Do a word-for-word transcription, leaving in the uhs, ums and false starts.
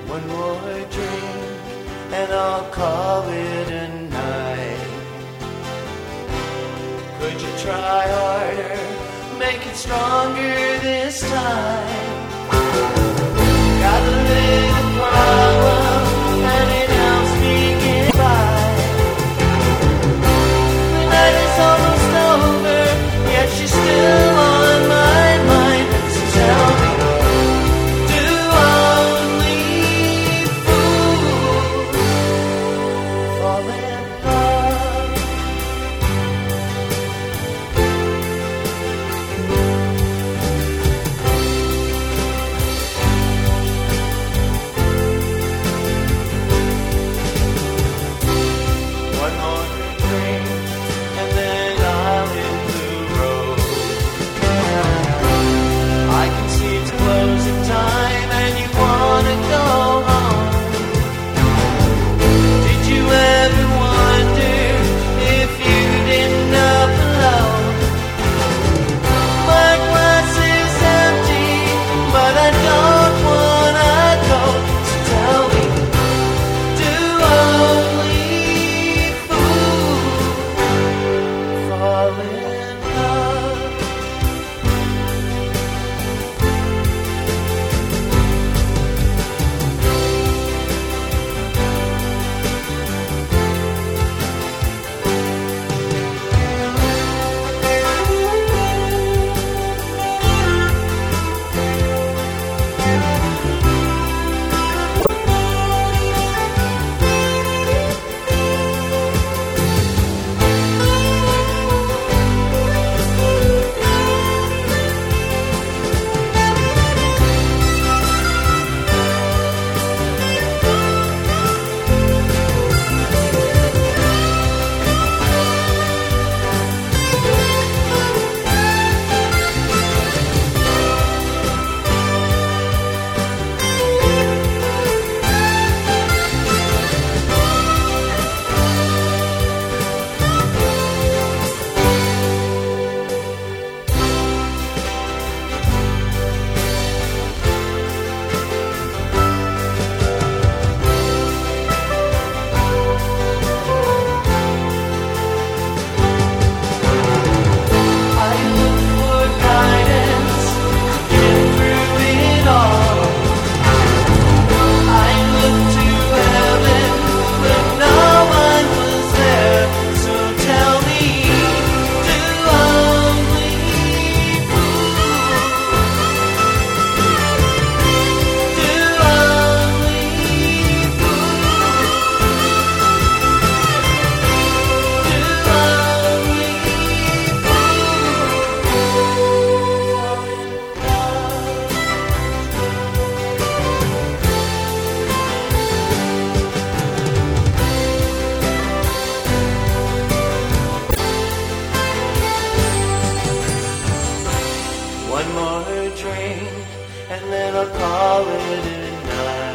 One more drink and I'll call it a night. Could you try harder, make it stronger this time? Got a little problem and it helps me get by. The night is almost over, yet she's still on my mind. So tell me, do only fools fall in love? One more drink and then I'll hit the road. I can see it's closing time and you wanna go home. Did you ever wonder if you'd end up alone? My glass is empty, but I don't wanna go. So tell me, do only fools fall in love? I look for guidance to get through it all. I looked to heaven, but no one was there. So tell me, do only fools, do only fools, do only One more drink and then I'll call it a night.